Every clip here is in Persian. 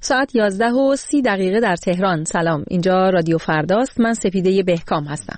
ساعت 11:30 در تهران. سلام، اینجا رادیو فرداست. من سپیده بهکام هستم.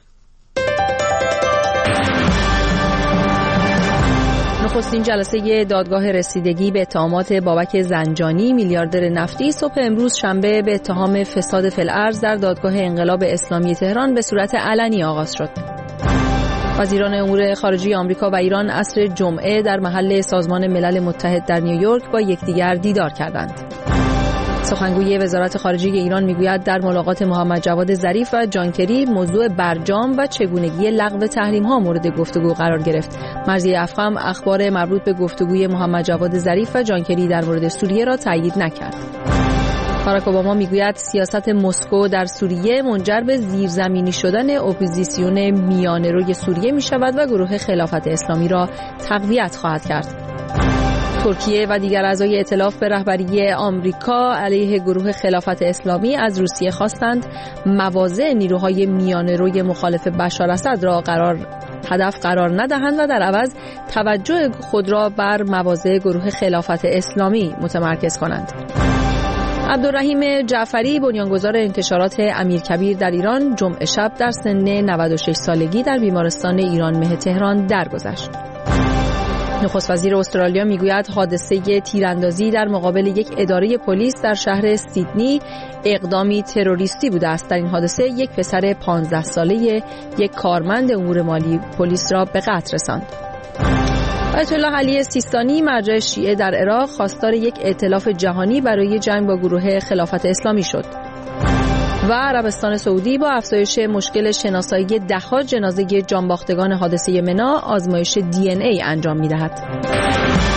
نخستین جلسه دادگاه رسیدگی به اتهامات بابک زنجانی میلیاردر نفتی صبح امروز شنبه به اتهام فساد فی الارض در دادگاه انقلاب اسلامی تهران به صورت علنی آغاز شد. وزیران امور خارجه آمریکا و ایران عصر جمعه در محل سازمان ملل متحد در نیویورک با یکدیگر دیدار کردند. سخنگوی وزارت خارجه ایران میگوید در ملاقات محمد جواد ظریف و جان کری موضوع برجام و چگونگی لغو تحریم‌ها مورد گفتگو قرار گرفت. مرضی افخم اخبار مربوط به گفتگوی محمد جواد ظریف و جان کری در مورد سوریه را تایید نکرد. باراک اوباما میگوید سیاست مسکو در سوریه منجر به زیرزمینی شدن اپوزیسیون میانه‌روی سوریه میشود و گروه خلافت اسلامی را تقویت خواهد کرد. ترکیه و دیگر اعضای ائتلاف به رهبری آمریکا علیه گروه خلافت اسلامی از روسیه خواستند مواضع نیروهای میانه‌روی مخالف بشار اسد را هدف قرار ندهند و در عوض توجه خود را بر مواضع گروه خلافت اسلامی متمرکز کنند. عبدالرحیم جعفری بنیانگذار انتشارات امیرکبیر در ایران جمعه شب در سن 96 سالگی در بیمارستان ایران مه تهران درگذشت. نخست وزیر استرالیا میگوید حادثه تیراندازی در مقابل یک اداره پلیس در شهر سیدنی اقدامی تروریستی بوده است. در این حادثه یک پسر 15 ساله یک کارمند امور مالی پلیس را به قتل رساند. آیت الله علی سیستانی مرجع شیعه در عراق خواستار یک ائتلاف جهانی برای جنگ با گروه خلافت اسلامی شد. و عربستان سعودی با افزایش مشکل شناسایی ده‌ها جنازه جانباختگان حادثه منی آزمایش DNA انجام می‌دهد.